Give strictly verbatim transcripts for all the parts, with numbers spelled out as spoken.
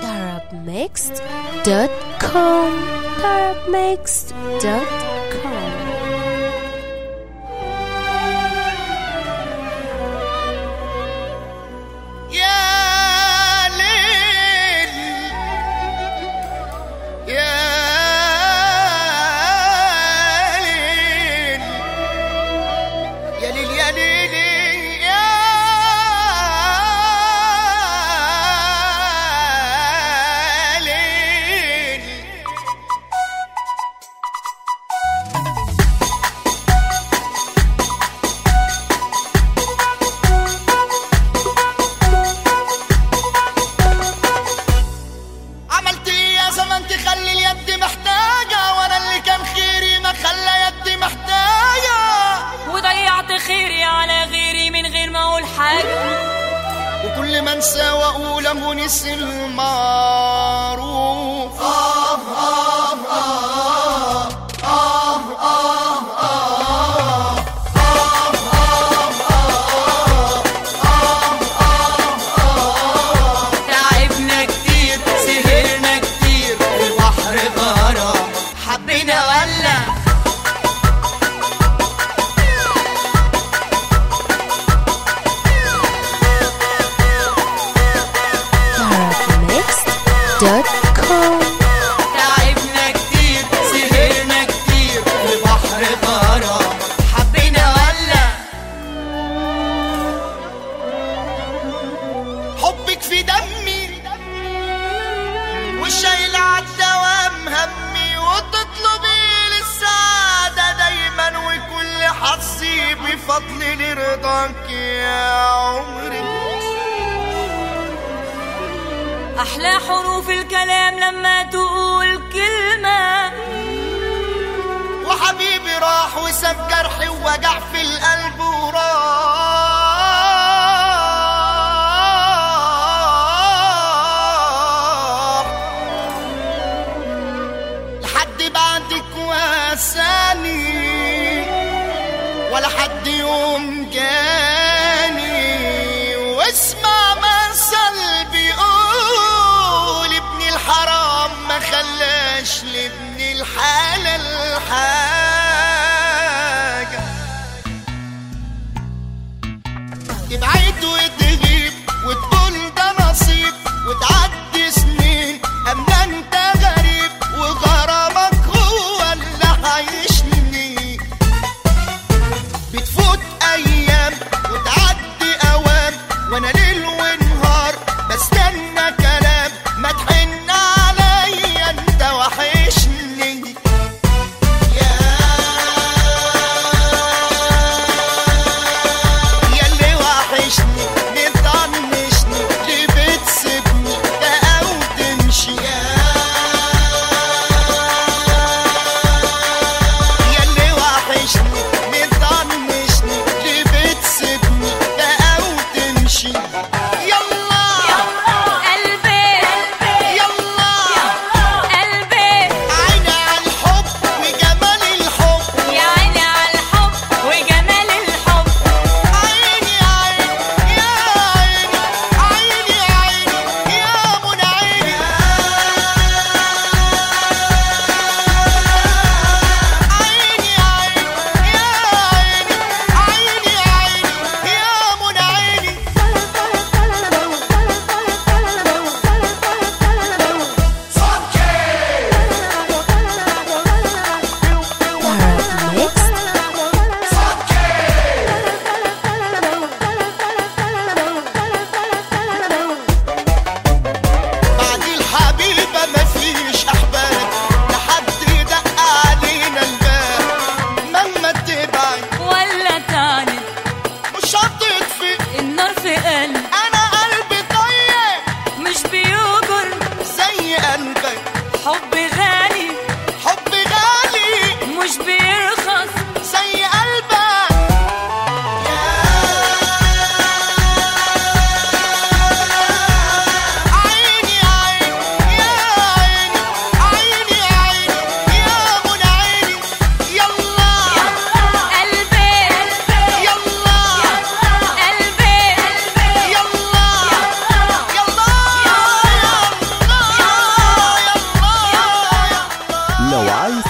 Arabmixed دوت كوم Arabmixed دوت كوم. وكل ما انسى واقول انس المعروف آه آه آه آه آه آه تعبنا كتير سهرنا كتير البحر غرام حبينا ولا دوت كوم. تعبنا كتير سهرنا كتير البحر غرام حبينا ولا حبك في دمي والشايل عالدوام همي وتطلبي للسعادة دايما وكل حظي بفضل رضاك يا عمري. أحلى حروف الكلام لما تقول كلمة وحبيبي راح وساب جرحي ووجع في القلب وراح لحد بعدك واساني ولا حد يوم جاني. واسمع مثل بيقول ابن الحرام ما خلاش لابن الحلال حاجة. تبعد وتغيب وتقول ده نصيب وتعدي سنين أما انت غريب وغرامك هو اللي عايشني. بتفوت أيام وتعدي أوام وأنا ليل ونهار بستنى كلام ما تحن عليا انت وحشني. يا ياللي وحشني مطنشني ليه بتسيبني ده او تمشي. يا ياللي وحشني مطنشني ليه بتسيبني ده او تمشي.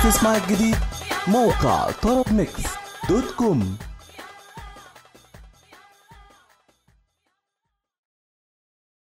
تسمع الجديد موقع طرب ميكس دوت كوم.